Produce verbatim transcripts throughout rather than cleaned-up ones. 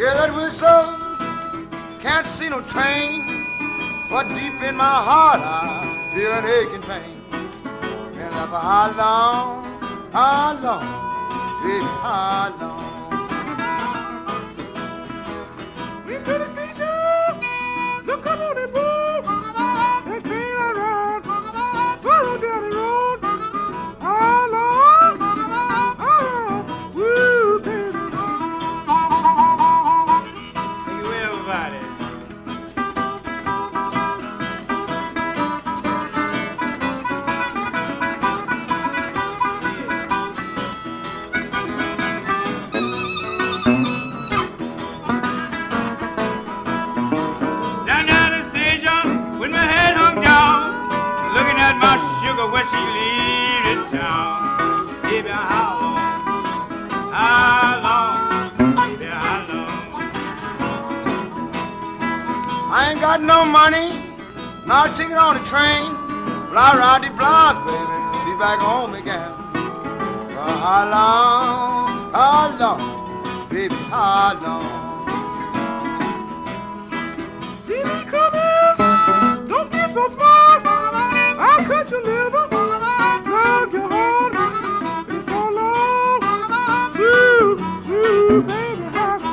Hear that whistle, can't see no train, but deep in my heart I feel an aching pain. And for how long, how long, baby, how long? We to the station, look up on the board, that train I ride, follow down the road. How long, how long, woo, baby. Thank you, everybody. My sugar when she leaves this town. Baby, how long, how long, baby, how long? I ain't got no money, not a ticket on the train. But I ride the blonde, baby, be back home again. For how long, how long, baby, how long? See me coming, don't be so smart. I'll cut your liver, plug your heart. It's so long, ooh, ooh, baby.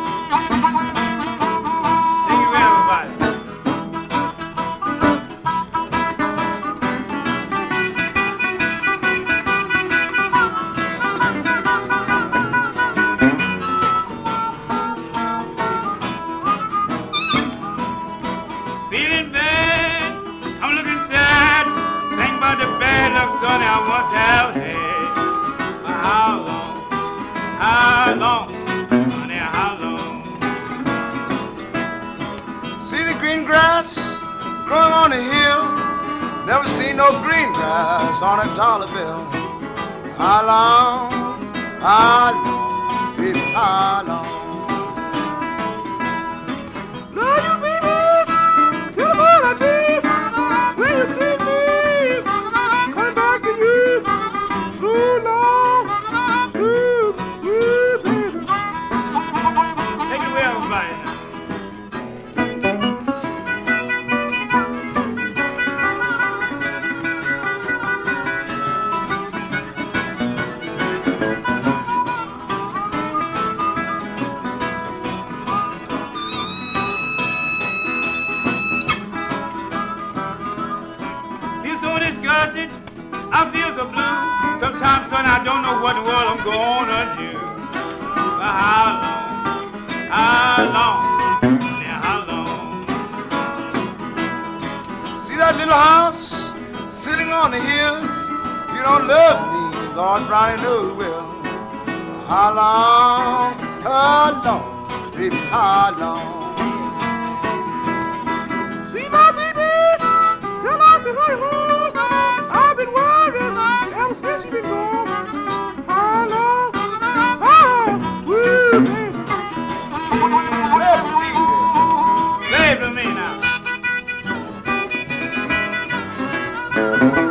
Thank you, everybody. Feeling bad, I'm looking sad. Think about the bad luck, son, I once have had. But how long, how long, honey, how long? See the green grass growing on the hill. Never seen no green grass on a dollar bill. How long, how long, baby, how long? Love you, baby, tell me what I did. When you treat me, coming back to you. So long, so, so, baby. Take it away, everybody now. Disgusted, I feel so blue. Sometimes, son, I don't know what in the world I'm gonna do. But how long, how long, yeah, how long? See that little house sitting on the hill? You don't love me, Lord Brownie knows will. How long, how long, baby, how long? See my baby, tell her to hurry home. I've been worrying ever since you've been gone. How long? Oh, woo, baby. Where's the baby? Baby, me now.